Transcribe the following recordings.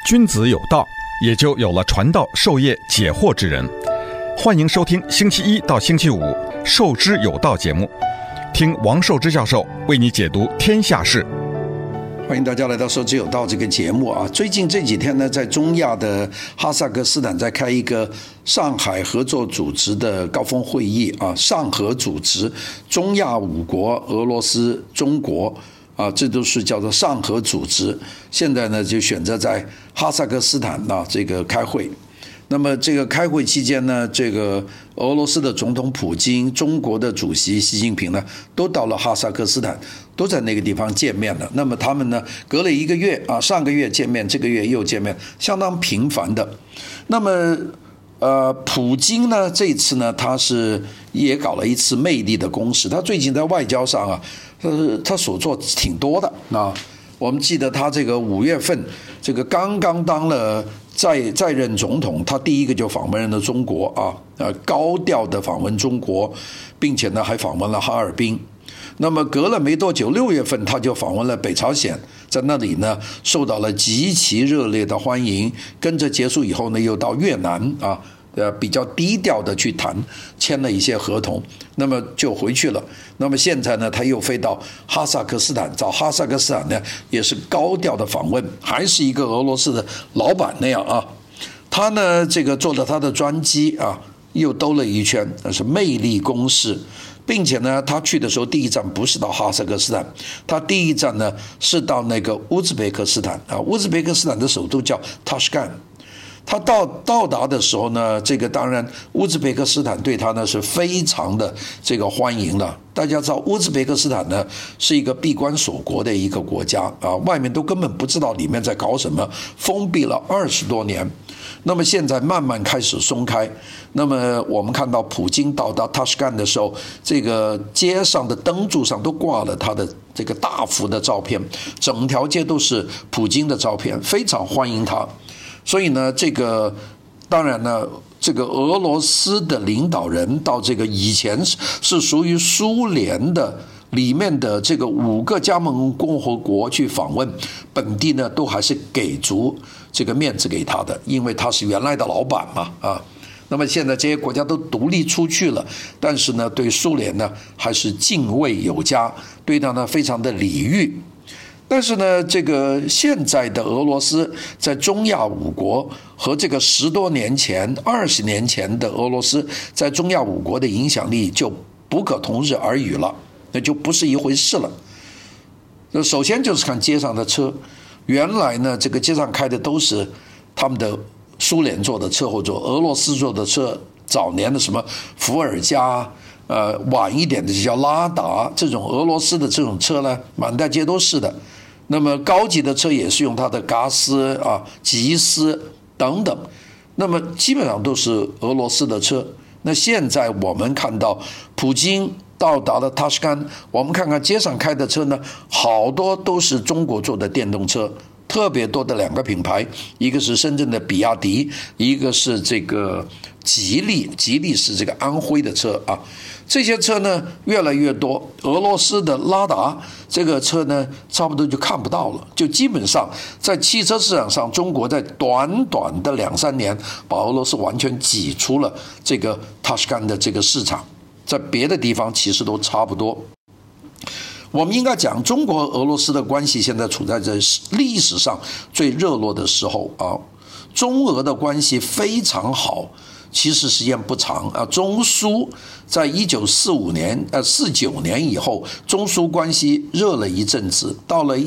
君子有道，也就有了传道授业解惑之人。欢迎收听星期一到星期五《授之有道》节目，听王寿之教授为你解读天下事。 欢迎大家来到《授之有道》这个节目啊！最近这几天呢，在中亚的哈萨克斯坦在开一个上海合作组织的高峰会议啊，上合组织，中亚五国，俄罗斯、中国啊，这都是叫做上合组织。现在呢，就选择在哈萨克斯坦这个开会。那么这个开会期间呢，这个俄罗斯的总统普京、中国的主席习近平呢，都到了哈萨克斯坦，都在那个地方见面了。那么他们呢，隔了1个月啊，上个月见面，这个月又见面，相当频繁的。那么普京呢，这次呢，他是也搞了一次魅力的攻势。他最近在外交上啊，他所做挺多的啊。我们记得他这个5月份，这个刚刚当了在任总统，他第一个就访问了中国啊，高调的访问中国，并且呢还访问了哈尔滨。那么隔了没多久，6月份他就访问了北朝鲜，在那里呢受到了极其热烈的欢迎。跟着结束以后呢，又到越南啊。比较低调的去谈，签了一些合同，那么就回去了。那么现在呢，他又飞到哈萨克斯坦，找哈萨克斯坦呢也是高调的访问，还是一个俄罗斯的老板那样啊。他呢这个坐着他的专机啊，又兜了一圈，那是魅力攻势，并且呢，他去的时候第一站不是到哈萨克斯坦，他第一站呢是到那个乌兹别克斯坦啊，乌兹别克斯坦的首都叫塔什干。他到达的时候呢，这个当然乌兹别克斯坦对他呢是非常的这个欢迎了。大家知道乌兹别克斯坦呢是一个闭关锁国的一个国家啊，外面都根本不知道里面在搞什么，封闭了20多年。那么现在慢慢开始松开。那么我们看到普京到达塔什干的时候，这个街上的灯柱上都挂了他的这个大幅的照片，整条街都是普京的照片，非常欢迎他。所以呢，这个当然呢，这个俄罗斯的领导人到这个以前是属于苏联的里面的这个5个加盟共和国去访问，本地呢都还是给足这个面子给他的，因为他是原来的老板嘛啊。那么现在这些国家都独立出去了，但是呢，对苏联呢还是敬畏有加，对他呢非常的礼遇。但是呢，这个现在的俄罗斯在中亚五国和这个10多年前、20年前的俄罗斯在中亚五国的影响力就不可同日而语了，那就不是一回事了。首先就是看街上的车，原来呢，这个街上开的都是他们的苏联做的车或者俄罗斯做的车，早年的什么伏尔加。晚一点的就叫拉达，这种俄罗斯的这种车呢，满大街都是的。那么高级的车也是用它的嘎斯啊、吉斯等等，那么基本上都是俄罗斯的车。那现在我们看到普京到达了塔什干，我们看看街上开的车呢，好多都是中国做的电动车。特别多的2个品牌，一个是深圳的比亚迪，一个是这个吉利，吉利是这个安徽的车啊。这些车呢越来越多，俄罗斯的拉达这个车呢差不多就看不到了，就基本上在汽车市场上，中国在短短的2-3年把俄罗斯完全挤出了这个塔什干的这个市场，在别的地方其实都差不多。我们应该讲，中国俄罗斯的关系现在处在这历史上最热络的时候啊。中俄的关系非常好，其实时间不长啊。中苏在1949年以后，中苏关系热了一阵子，到了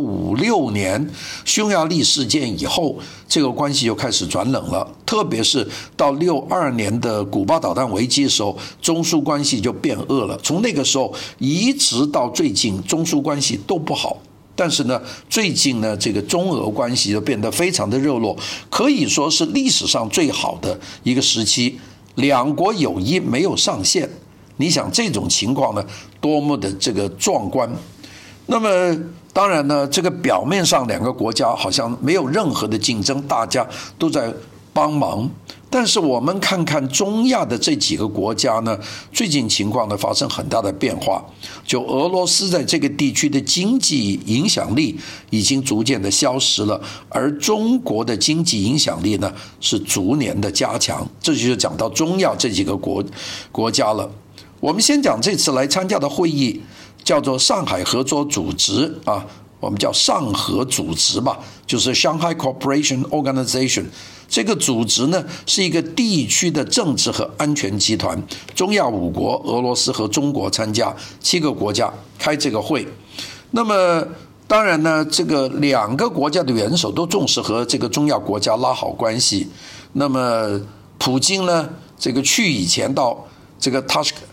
1956年匈牙利事件以后，这个关系就开始转冷了。特别是到62年的古巴导弹危机的时候，中苏关系就变恶了。从那个时候一直到最近，中苏关系都不好。但是呢，最近呢，这个中俄关系就变得非常的热络，可以说是历史上最好的一个时期。两国友谊没有上限，你想这种情况呢，多么的这个壮观。那么当然呢，这个表面上2个国家好像没有任何的竞争，大家都在帮忙。 但是我们看看中亚的这几个国家呢，最近情况呢发生很大的变化。就俄罗斯在这个地区的经济影响力已经逐渐的消失了，而中国的经济影响力呢是逐年的加强。这就是讲到中亚这几个国家了。我们先讲这次来参加的会议，叫做上海合作组织啊，我们叫上合组织吧，就是 Shanghai Cooperation Organization。这个组织呢是一个地区的政治和安全集团，中亚5国，俄罗斯和中国参加，7个国家开这个会。那么当然呢，这个2个国家的元首都重视和这个中亚国家拉好关系。那么普京呢，这个去以前到这个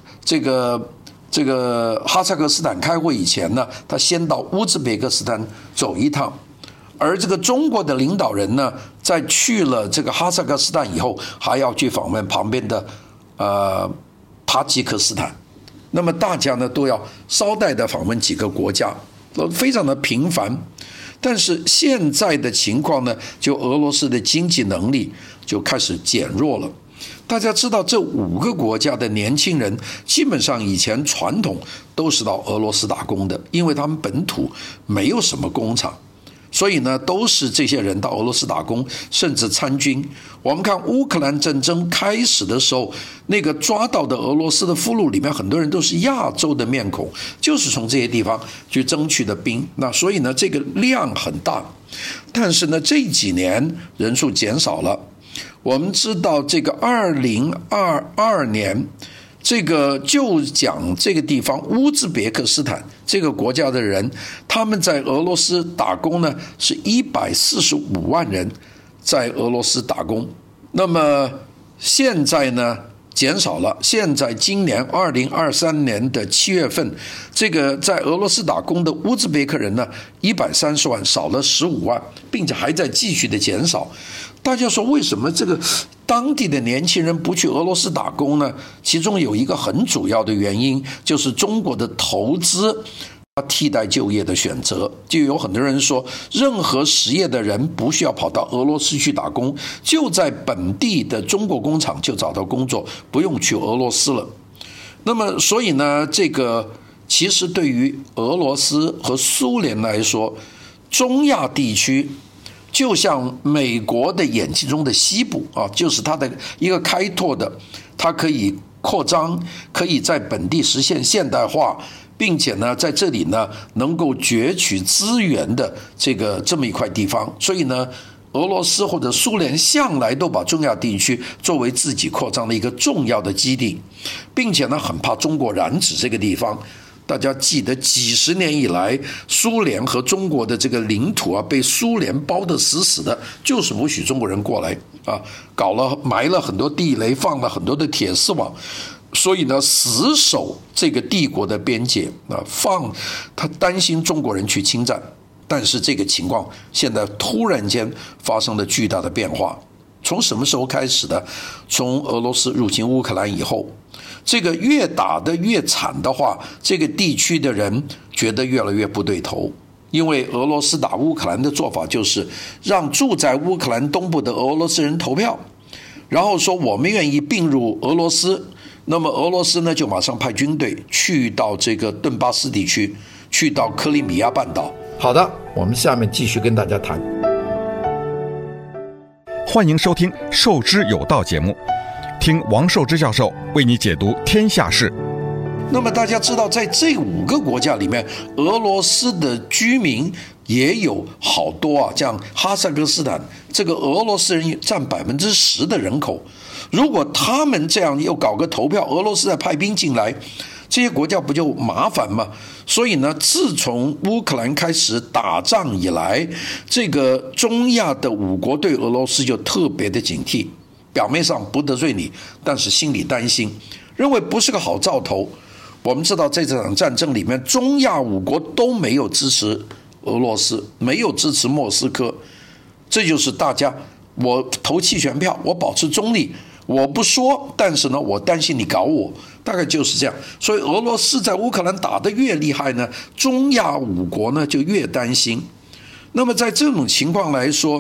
哈萨克斯坦开会以前呢，他先到乌兹别克斯坦走一趟。而这个中国的领导人呢，在去了这个哈萨克斯坦以后，还要去访问旁边的塔吉克斯坦。那么大家呢都要捎带的访问几个国家，非常的频繁。但是现在的情况呢，就俄罗斯的经济能力就开始减弱了。大家知道，这5个国家的年轻人基本上以前传统都是到俄罗斯打工的，因为他们本土没有什么工厂。所以呢，都是这些人到俄罗斯打工，甚至参军。我们看乌克兰战争开始的时候，那个抓到的俄罗斯的俘虏里面，很多人都是亚洲的面孔，就是从这些地方去争取的兵。那所以呢，这个量很大。但是呢，这几年人数减少了。我们知道，这个2022年。这个就讲这个地方乌兹别克斯坦这个国家的人，他们在俄罗斯打工呢是145万人在俄罗斯打工。那么现在呢减少了，现在今年2023年的7月份，这个在俄罗斯打工的乌兹别克人呢130万，少了15万，并且还在继续的减少。大家说为什么这个当地的年轻人不去俄罗斯打工呢？其中有一个很主要的原因，就是中国的投资替代就业的选择。就有很多人说，任何实业的人不需要跑到俄罗斯去打工，就在本地的中国工厂就找到工作，不用去俄罗斯了。那么所以呢，这个其实对于俄罗斯和苏联来说，中亚地区就像美国的眼睛中的西部啊，就是它的一个开拓的，它可以扩张，可以在本地实现现代化，并且呢，在这里呢能够攫取资源的这么一块地方。所以呢，俄罗斯或者苏联向来都把中亚地区作为自己扩张的一个重要的基地，并且呢很怕中国染指这个地方。大家记得几十年以来，苏联和中国的这个领土啊，被苏联包得死死的，就是不许中国人过来啊，埋了很多地雷，放了很多的铁丝网，所以呢，死守这个帝国的边界啊，他担心中国人去侵占。但是这个情况现在突然间发生了巨大的变化。从什么时候开始的？从俄罗斯入侵乌克兰以后，这个越打得越惨的话，这个地区的人觉得越来越不对头。因为俄罗斯打乌克兰的做法就是让住在乌克兰东部的俄罗斯人投票，然后说我们愿意并入俄罗斯。那么俄罗斯呢，就马上派军队去到这个顿巴斯地区，去到克里米亚半岛。 好的，我们下面继续跟大家谈。 欢迎收听《授之有道》节目，听王寿之教授为你解读天下事。 那么大家知道，在这5个国家里面，俄罗斯的居民也有好多啊，像哈萨克斯坦，这个俄罗斯人占10%的人口。如果他们这样又搞个投票，俄罗斯再派兵进来，这些国家不就麻烦吗？所以呢，自从乌克兰开始打仗以来，这个中亚的5国对俄罗斯就特别的警惕，表面上不得罪你，但是心里担心，认为不是个好兆头。我们知道，在这场战争里面，中亚5国都没有支持俄罗斯，没有支持莫斯科，这就是大家我投弃权票，我保持中立，我不说，但是呢，我担心你搞我，大概就是这样。所以俄罗斯在乌克兰打得越厉害呢，中亚5国呢就越担心。那么在这种情况来说，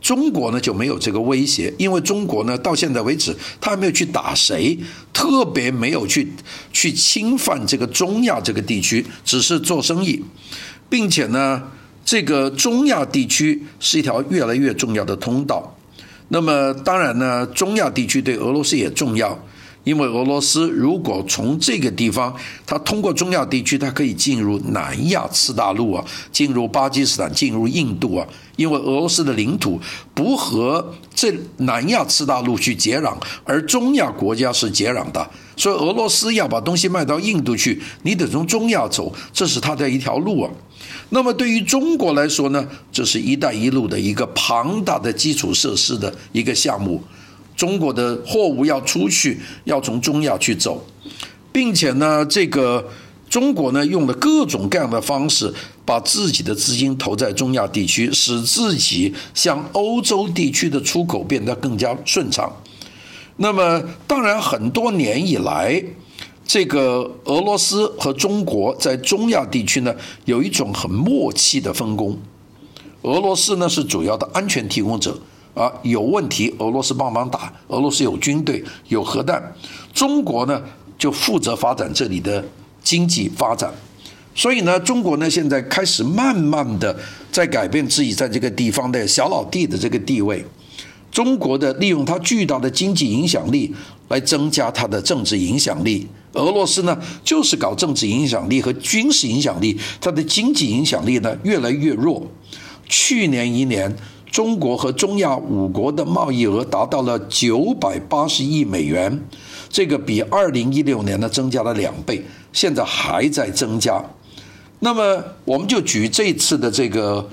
中国呢就没有这个威胁，因为中国呢到现在为止，他还没有去打谁，特别没有去侵犯这个中亚这个地区，只是做生意，并且呢，这个中亚地区是一条越来越重要的通道。那么当然呢，中亚地区对俄罗斯也重要。因为俄罗斯如果从这个地方，它通过中亚地区，它可以进入南亚次大陆啊，进入巴基斯坦，进入印度啊。因为俄罗斯的领土不和这南亚次大陆去接壤，而中亚国家是接壤的，所以俄罗斯要把东西卖到印度去，你得从中亚走，这是它的一条路啊。那么对于中国来说呢，这是一带一路的一个庞大的基础设施的一个项目。中国的货物要出去，要从中亚去走，并且呢，这个中国呢用了各种各样的方式，把自己的资金投在中亚地区，使自己向欧洲地区的出口变得更加顺畅。那么，当然很多年以来，这个俄罗斯和中国在中亚地区呢有一种很默契的分工。俄罗斯呢是主要的安全提供者。有问题，俄罗斯帮忙打，俄罗斯有军队，有核弹，中国呢就负责发展这里的经济发展。所以呢，中国呢现在开始慢慢的在改变自己在这个地方的小老弟的这个地位。中国的利用它巨大的经济影响力来增加它的政治影响力，俄罗斯呢就是搞政治影响力和军事影响力，它的经济影响力呢越来越弱。去年一年，中国和中亚5国的贸易额达到了980亿美元，这个比2016年呢增加了2倍，现在还在增加。那么我们就举这次的这个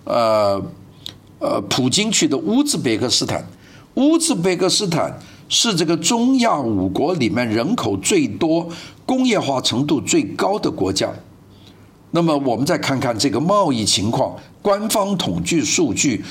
普京去的乌兹别克斯坦，乌兹别克斯坦是这个中亚5国里面人口最多、工业化程度最高的国家。那么我们再看看这个贸易情况，官方统计数据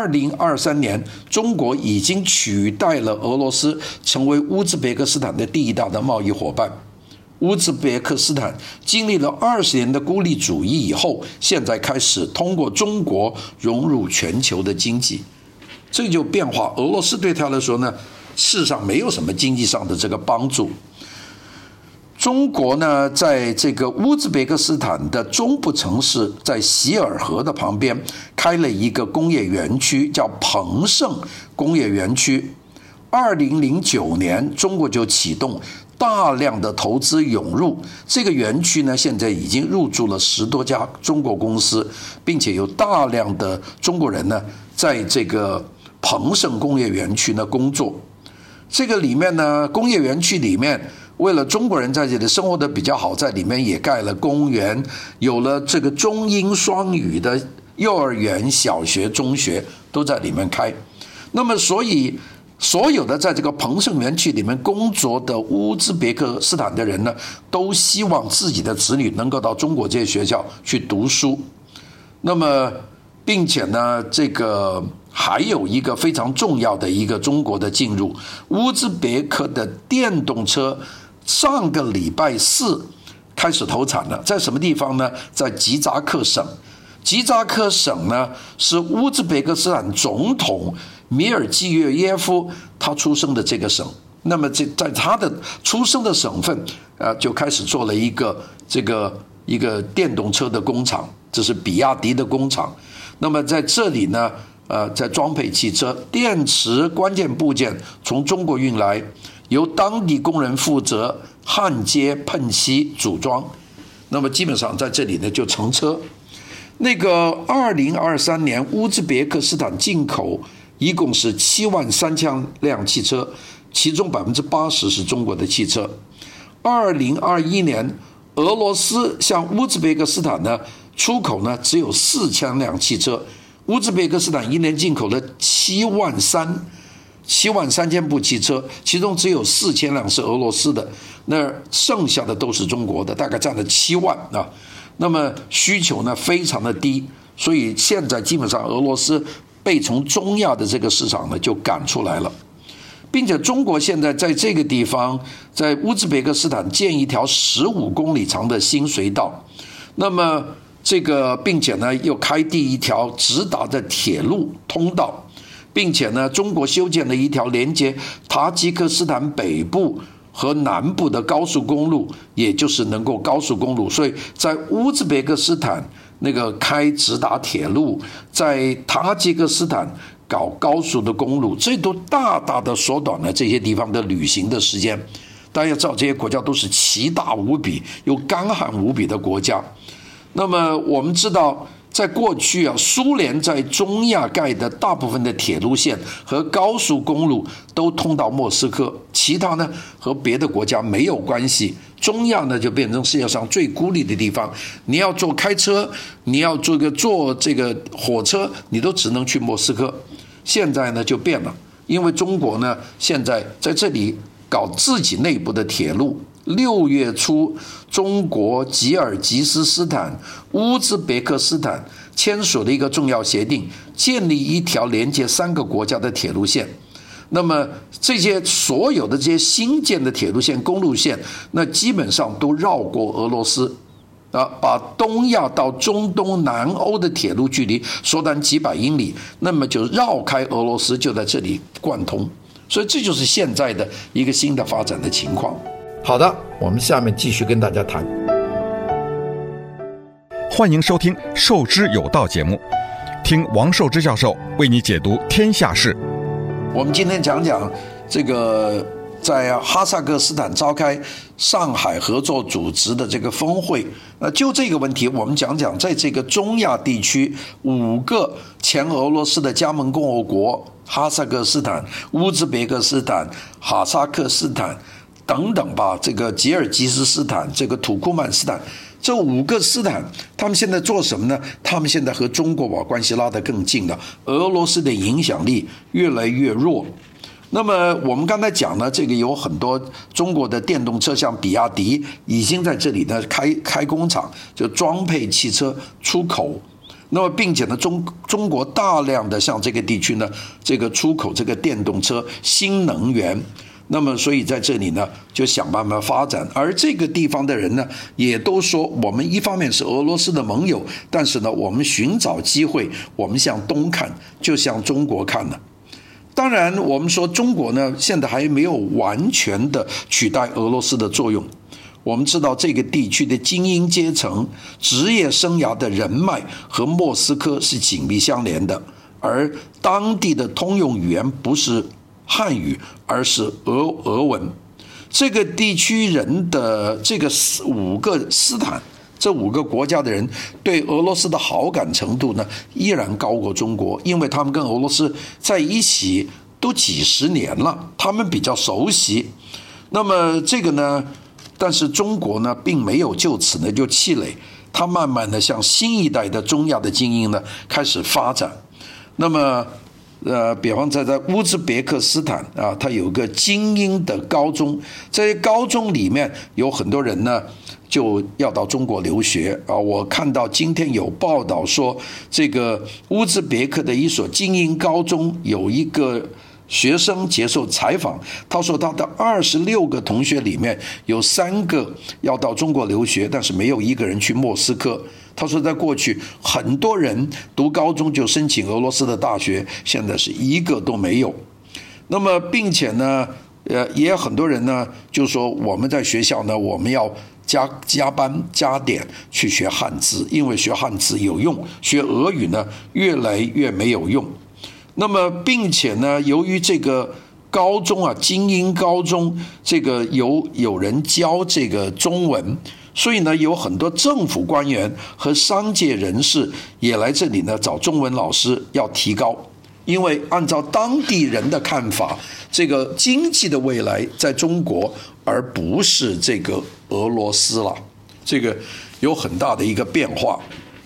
，2023年中国已经取代了俄罗斯，成为乌兹别克斯坦的第一大的贸易伙伴。乌兹别克斯坦经历了20年的孤立主义以后，现在开始通过中国融入全球的经济，这就变化。俄罗斯对他来说呢，事实上没有什么经济上的这个帮助。中国呢，在这个乌兹别克斯坦的中部城市，在希尔河的旁边开了一个工业园区，叫彭盛工业园区。2009年，中国就启动，大量的投资涌入这个园区呢，现在已经入驻了10多家中国公司，并且有大量的中国人呢，在这个彭盛工业园区呢工作。这个里面呢，工业园区里面，为了中国人在这里生活的比较好，在里面也盖了公园，有了这个中英双语的幼儿园、小学、中学都在里面开。那么所以所有的在这个彭盛园区里面工作的乌兹别克斯坦的人呢，都希望自己的子女能够到中国这些学校去读书。那么并且呢，这个还有一个非常重要的一个中国的进入，乌兹别克的电动车上个礼拜4开始投产了，在什么地方呢？在吉扎克省。吉扎克省呢是乌兹别克斯坦总统米尔季约耶夫他出生的这个省。那么在他的出生的省份就开始做了一个电动车的工厂，这是比亚迪的工厂。那么在这里呢在装配汽车，电池关键部件从中国运来，由当地工人负责焊接、喷漆、组装。那么基本上在这里呢就成车。那个2023年乌兹别克斯坦进口一共是73000辆汽车，其中80%是中国的汽车。2021年俄罗斯向乌兹别克斯坦呢出口呢只有4000辆汽车，乌兹别克斯坦一年进口了73000部汽车，其中只有4000辆是俄罗斯的，那剩下的都是中国的，大概占了7万啊。那么需求呢非常的低，所以现在基本上俄罗斯被从中亚的这个市场呢就赶出来了，并且中国现在在这个地方，在乌兹别克斯坦建一条15公里长的新隧道，那么这个并且呢又开第一条直达的铁路通道。 并且呢，中国修建了一条连接塔吉克斯坦北部和南部的高速公路，也就是能够高速公路，所以在乌兹别克斯坦那个开直达铁路，在塔吉克斯坦搞高速的公路，这都大大的缩短了这些地方的旅行的时间。大家要知道，这些国家都是奇大无比又干旱无比的国家。那么我们知道，在过去啊，苏联在中亚盖的大部分的铁路线和高速公路都通到莫斯科，其他呢和别的国家没有关系。中亚呢就变成世界上最孤立的地方，你要开车，你要坐这个火车，你都只能去莫斯科。现在呢就变了，因为中国呢现在在这里搞自己内部的铁路。6月初，中国、吉尔吉斯斯坦、乌兹别克斯坦签署了一个重要协定，建立一条连接3个国家的铁路线。那么这些所有的这些新建的铁路线、公路线，那基本上都绕过俄罗斯，把东亚到中东、南欧的铁路距离缩短几百英里，那么就绕开俄罗斯，就在这里贯通。所以这就是现在的一个新的发展的情况。 好的，我们下面继续跟大家谈。 欢迎收听《授之有道》节目，听王寿之教授为你解读天下事。 我们今天讲讲这个在哈萨克斯坦召开上海合作组织的这个峰会。就这个问题，我们讲讲在这个中亚地区5个前俄罗斯的加盟共和国，哈萨克斯坦、乌兹别克斯坦、哈萨克斯坦等等吧，这个吉尔吉斯斯坦、这个土库曼斯坦，这5个斯坦，他们现在做什么呢？他们现在和中国把关系拉得更近了，俄罗斯的影响力越来越弱。那么我们刚才讲呢，这个有很多中国的电动车，像比亚迪已经在这里呢开工厂，就装配汽车出口。那么并且呢，中国大量的像这个地区呢，这个出口这个电动车、新能源。那么所以在这里呢就想办法发展，而这个地方的人呢也都说，我们一方面是俄罗斯的盟友，但是呢我们寻找机会，我们向东看，就向中国看了。当然我们说中国呢现在还没有完全的取代俄罗斯的作用。我们知道这个地区的精英阶层职业生涯的人脉和莫斯科是紧密相连的，而当地的通用语言不是汉语，而是俄文。这个地区人的这个5个斯坦，这5个国家的人对俄罗斯的好感程度呢，依然高过中国，因为他们跟俄罗斯在一起都几十年了，他们比较熟悉。那么这个呢，但是中国呢，并没有就此呢就气馁，他慢慢的向新一代的中亚的精英呢开始发展。那么比方在乌兹别克斯坦啊，它有个精英的高中，这些高中里面有很多人呢就要到中国留学啊。我看到今天有报道说，这个乌兹别克的一所精英高中有一个学生接受采访，他说他的26个同学里面有3个要到中国留学，但是没有1个人去莫斯科。他说在过去很多人读高中就申请俄罗斯的大学，现在是1个都没有。那么并且呢也有很多人呢就说，我们在学校呢我们要加班加点去学汉字，因为学汉字有用，学俄语呢越来越没有用。那么并且呢，由于这个高中啊，精英高中，这个有人教这个中文，所以呢有很多政府官员和商界人士也来这里呢找中文老师要提高。因为按照当地人的看法，这个经济的未来在中国，而不是这个俄罗斯了，这个有很大的一个变化。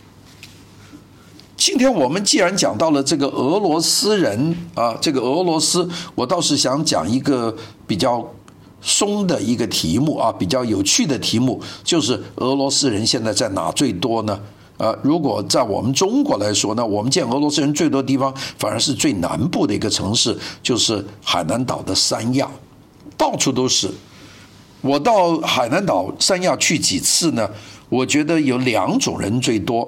今天我们既然讲到了这个俄罗斯人啊，这个俄罗斯，我倒是想讲一个比较松的一个题目啊，比较有趣的题目，就是俄罗斯人现在在哪最多呢？如果在我们中国来说呢，我们见俄罗斯人最多的地方反而是最南部的一个城市，就是海南岛的三亚，到处都是。我到海南岛三亚去几次呢，我觉得有2种人最多。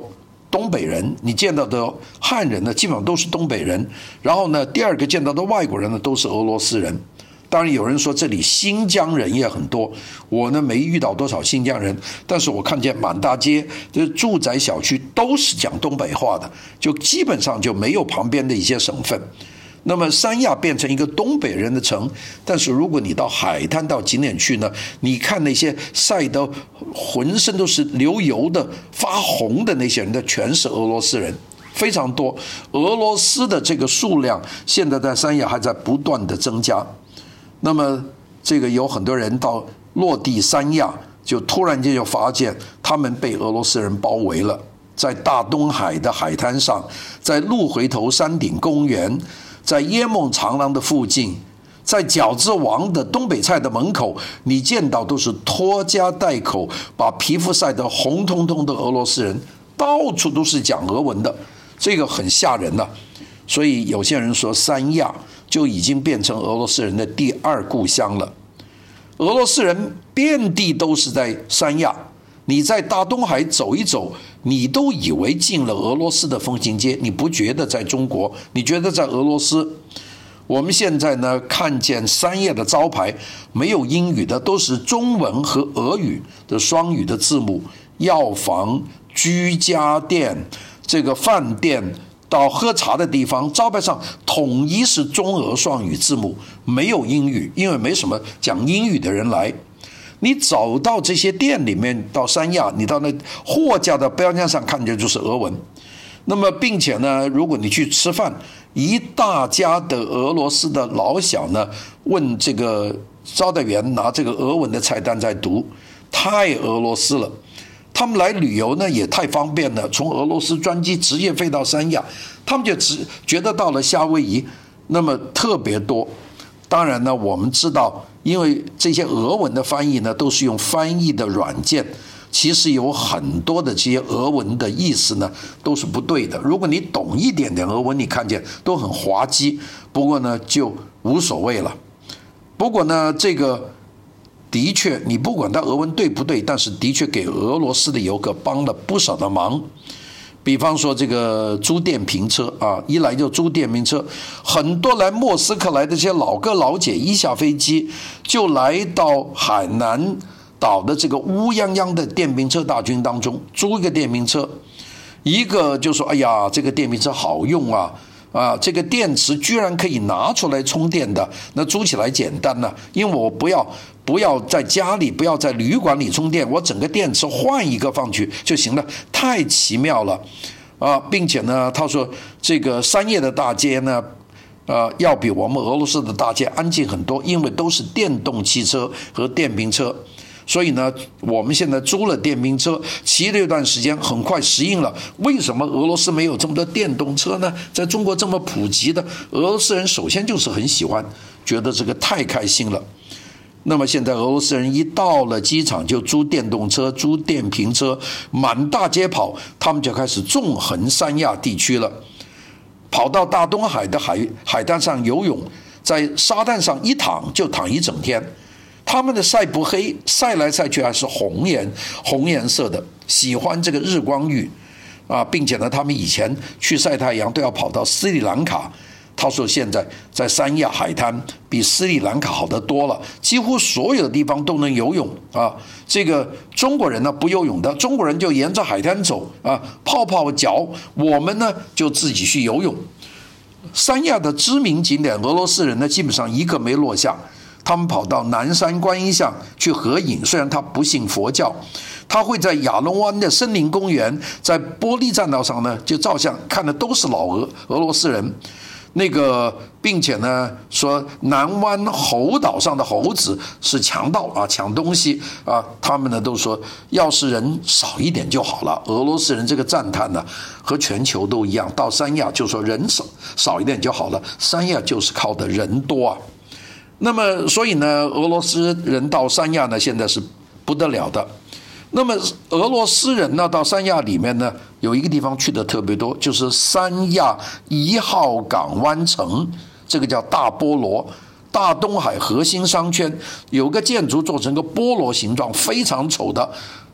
东北人，你见到的汉人呢，基本上都是东北人。然后呢，第二个见到的外国人呢，都是俄罗斯人。当然有人说这里新疆人也很多，我呢没遇到多少新疆人，但是我看见满大街的住宅小区都是讲东北话的，就基本上就没有旁边的一些省份。那么三亚变成一个东北人的城，但是如果你到海滩到景点去呢，你看那些晒得浑身都是流油的发红的那些人，全是俄罗斯人，非常多。俄罗斯的这个数量现在在三亚还在不断的增加。那么这个有很多人到落地三亚，就突然间就发现他们被俄罗斯人包围了，在大东海的海滩上，在鹿回头山顶公园，在椰梦长廊的附近，在饺子王的东北菜的门口，你见到都是拖家带口把皮肤晒得红彤彤的俄罗斯人，到处都是讲俄文的，这个很吓人了。所以有些人说三亚就已经变成俄罗斯人的第二故乡了。俄罗斯人遍地都是在三亚，你在大东海走一走，你都以为进了俄罗斯的风情街，你不觉得在中国，你觉得在俄罗斯。我们现在呢看见三亚的招牌没有英语的，都是中文和俄语的双语的字幕，药房、居家店、这个饭店到喝茶的地方，招牌上统一是中俄双语字幕，没有英语，因为没什么讲英语的人来。你走到这些店里面，到三亚，你到那货架的标签上看见就是俄文。那么并且呢，如果你去吃饭，一大家的俄罗斯的老小呢，问这个招待员拿这个俄文的菜单在读，太俄罗斯了。他们来旅游呢也太方便了，从俄罗斯专机直接飞到三亚，他们就觉得到了夏威夷，那么特别多。当然呢，我们知道，因为这些俄文的翻译呢都是用翻译的软件，其实有很多的这些俄文的意思呢都是不对的。如果你懂一点点俄文，你看见都很滑稽，不过呢就无所谓了。不过呢这个的确，你不管他俄文对不对，但是的确给俄罗斯的游客帮了不少的忙。比方说这个租电瓶车啊，一来就租电瓶车，很多来莫斯科来的这些老哥老姐一下飞机就来到海南岛的这个乌泱泱的电瓶车大军当中，租一个电瓶车，一个就说哎呀这个电瓶车好用啊，这个电池居然可以拿出来充电的，那租起来简单了，因为我不要在家里，不要在旅馆里充电，我整个电池换一个放去就行了，太奇妙了啊！并且呢，他说这个三亚的大街呢，要比我们俄罗斯的大街安静很多，因为都是电动汽车和电瓶车。所以呢，我们现在租了电瓶车，骑了一段时间，很快适应了。为什么俄罗斯没有这么多电动车呢？在中国这么普及的，俄罗斯人首先就是很喜欢，觉得这个太开心了。那么现在俄罗斯人一到了机场就租电动车、租电瓶车，满大街跑，他们就开始纵横三亚地区了，跑到大东海的海滩上游泳，在沙滩上一躺就躺一整天。他们的晒不黑，晒来晒去还是红颜色的，喜欢这个日光浴啊，并且呢，他们以前去晒太阳都要跑到斯里兰卡。他说现在在三亚海滩比斯里兰卡好得多了，几乎所有的地方都能游泳啊。这个中国人呢不游泳的，中国人就沿着海滩走啊，泡泡脚，我们呢就自己去游泳。三亚的知名景点，俄罗斯人呢基本上一个没落下。他们跑到南山观音像去合影，虽然他不信佛教，他会在亚龙湾的森林公园，在玻璃栈道上呢就照相，看的都是老俄罗斯人。那个，并且呢说南湾猴岛上的猴子是强盗啊，抢东西啊，他们呢都说要是人少一点就好了。俄罗斯人这个赞叹呢和全球都一样，到三亚就说人少一点就好了，三亚就是靠的人多啊。那么所以呢，俄罗斯人到三亚呢现在是不得了的。那么俄罗斯人呢到三亚里面呢有一个地方去的特别多，就是三亚1号港湾城，这个叫大菠萝，大东海核心商圈，有个建筑做成个菠萝形状，非常丑的，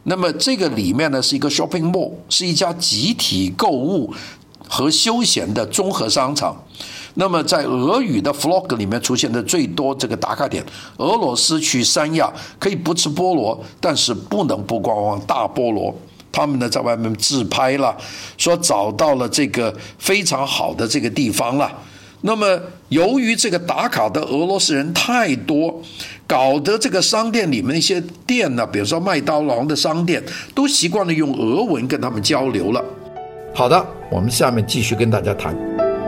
那么这个里面呢是一个 shopping mall， 是一家集体购物和休闲的综合商场。那么在俄语的 vlog 里面出现的最多这个打卡点，俄罗斯去三亚可以不吃菠萝，但是不能不观望大菠萝。他们呢在外面自拍了，说找到了这个非常好的这个地方了。那么由于这个打卡的俄罗斯人太多，搞得这个商店里面那些店呢，比如说麦当劳的商店，都习惯了用俄文跟他们交流了。 好的，我们下面继续跟大家谈。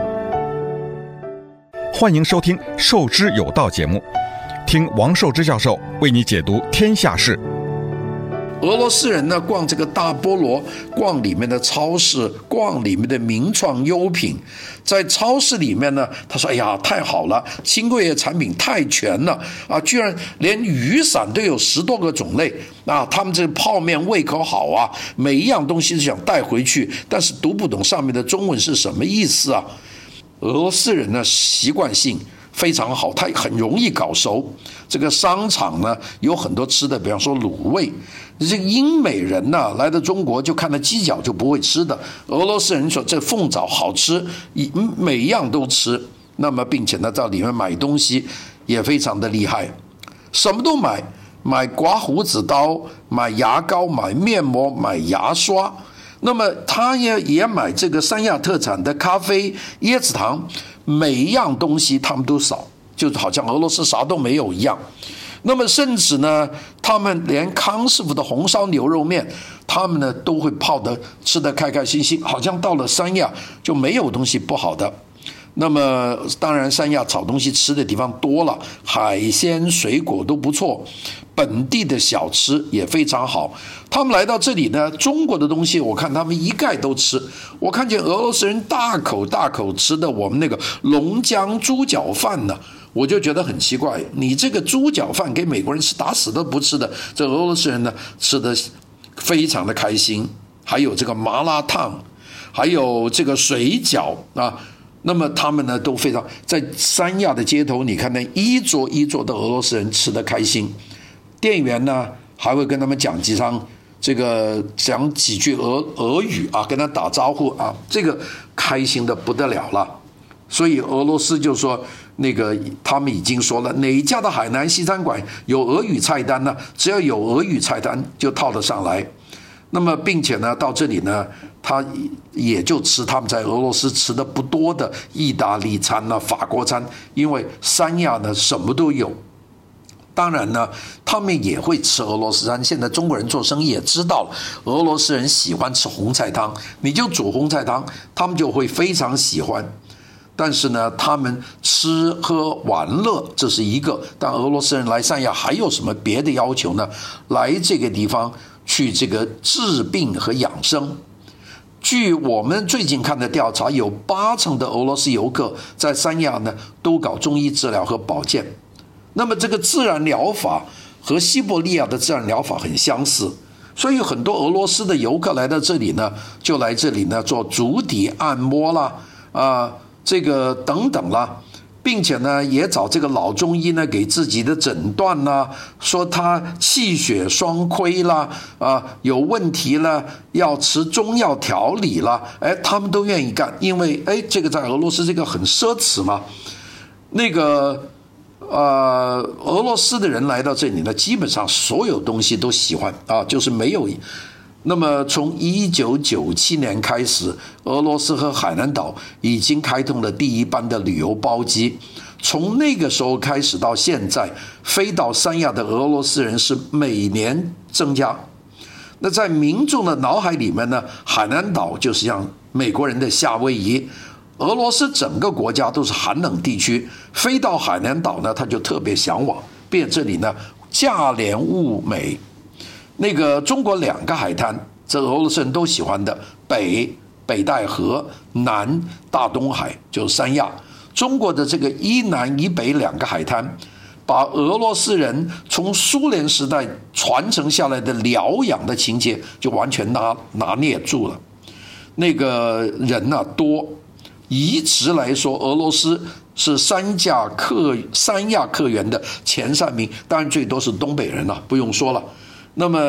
欢迎收听《授之有道》节目，听王寿之教授为你解读天下事。 俄罗斯人呢，逛这个大菠萝，逛里面的超市，逛里面的名创优品。在超市里面呢，他说：“哎呀，太好了，轻工业产品太全了啊！居然连雨伞都有10多个种类啊！他们这个泡面胃口好啊，每一样东西都想带回去，但是读不懂上面的中文是什么意思啊？”俄罗斯人呢，习惯性非常好，他很容易搞熟。这个商场呢有很多吃的，比方说卤味。这个英美人呢来到中国就看到鸡脚就不会吃的，俄罗斯人说这凤爪好吃，每样都吃。那么并且呢在里面买东西也非常的厉害，什么都买，买刮胡子刀，买牙膏，买面膜，买牙刷。那么他也买这个三亚特产的咖啡、椰子糖，每一样东西他们都扫，就好像俄罗斯啥都没有一样。那么甚至呢，他们连康师傅的红烧牛肉面，他们呢都会泡的吃得开开心心，好像到了三亚就没有东西不好的。那么当然三亚炒东西吃的地方多了，海鲜水果都不错，本地的小吃也非常好。他们来到这里呢，中国的东西我看他们一概都吃。我看见俄罗斯人大口大口吃的我们那个龙江猪脚饭呢，我就觉得很奇怪，你这个猪脚饭给美国人吃打死都不吃的，这俄罗斯人呢吃的非常的开心。还有这个麻辣烫，还有这个水饺啊。那么他们呢都非常在三亚的街头，你看那一桌一桌的俄罗斯人吃得开心，店员呢还会跟他们讲几句俄语啊，跟他打招呼啊，这个开心的不得了了。所以俄罗斯就说那个他们已经说了，哪一家的海南西餐馆有俄语菜单呢？只要有俄语菜单就套得上来。那么并且呢到这里呢，他也就吃他们在俄罗斯吃的不多的意大利餐啊、法国餐，因为三亚呢什么都有。当然呢他们也会吃俄罗斯餐，现在中国人做生意也知道了，俄罗斯人喜欢吃红菜汤，你就煮红菜汤，他们就会非常喜欢。但是呢他们吃喝玩乐这是一个，但俄罗斯人来三亚还有什么别的要求呢？来这个地方去这个治病和养生。据我们最近看的调查，有80%的俄罗斯游客在三亚呢都搞中医治疗和保健。那么这个自然疗法和西伯利亚的自然疗法很相似，所以很多俄罗斯的游客来到这里呢，就来这里呢做足底按摩啦，这个等等啦，并且呢也找这个老中医呢给自己的诊断啦，说他气血双亏啦，有问题了，要吃中药调理啦，他们都愿意干，因为这个在俄罗斯这个很奢侈嘛。那个俄罗斯的人来到这里呢，基本上所有东西都喜欢啊，就是没有。那么从1997年开始，俄罗斯和海南岛已经开通了第一班的旅游包机。从那个时候开始到现在，飞到三亚的俄罗斯人是每年增加。那在民众的脑海里面呢，海南岛就是像美国人的夏威夷。俄罗斯整个国家都是寒冷地区，飞到海南岛呢，他就特别向往，并且这里呢价廉物美。那个中国2个海滩，这俄罗斯人都喜欢的，北戴河，南大东海，就是三亚。中国的这个一南一北2个海滩，把俄罗斯人从苏联时代传承下来的疗养的情节就完全拿捏住了。那个人呢多，移植来说，俄罗斯是三亚客源的前3名，当然最多是东北人了，不用说了。那么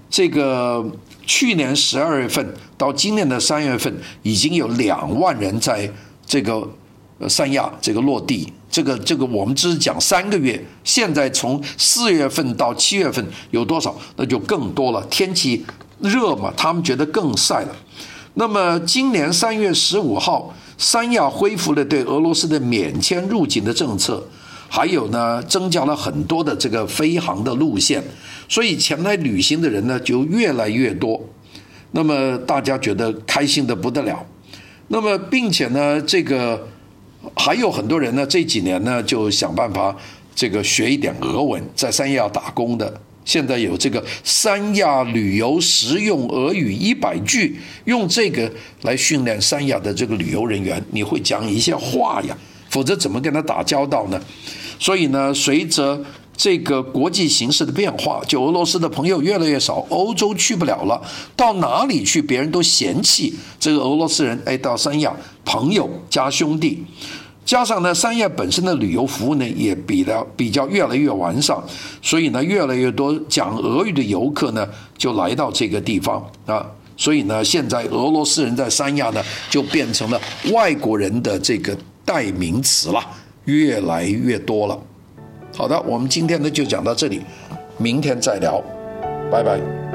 这个去年12月份到今年的3月份，已经有2万人在这个三亚这个落地。这个我们只是讲3个月，现在从4月份到7月份有多少，那就更多了。天气热嘛，他们觉得更晒了。那么今年3月15号，三亚恢复了对俄罗斯的免签入境的政策，还有呢，增加了很多的这个飞航的路线，所以前来旅行的人呢就越来越多。那么大家觉得开心的不得了。那么并且呢，这个还有很多人呢，这几年呢就想办法这个学一点俄文，在三亚打工的。现在有这个三亚旅游实用俄语100句，用这个来训练三亚的这个旅游人员，你会讲一些话呀，否则怎么跟他打交道呢？所以呢，随着这个国际形势的变化，就俄罗斯的朋友越来越少，欧洲去不了了，到哪里去别人都嫌弃这个俄罗斯人，到三亚朋友加兄弟。加上呢，三亚本身的旅游服务呢也比较越来越完善，所以呢，越来越多讲俄语的游客呢就来到这个地方啊。所以呢，现在俄罗斯人在三亚呢就变成了外国人的这个代名词了，越来越多了。好的，我们今天呢就讲到这里，明天再聊，拜拜。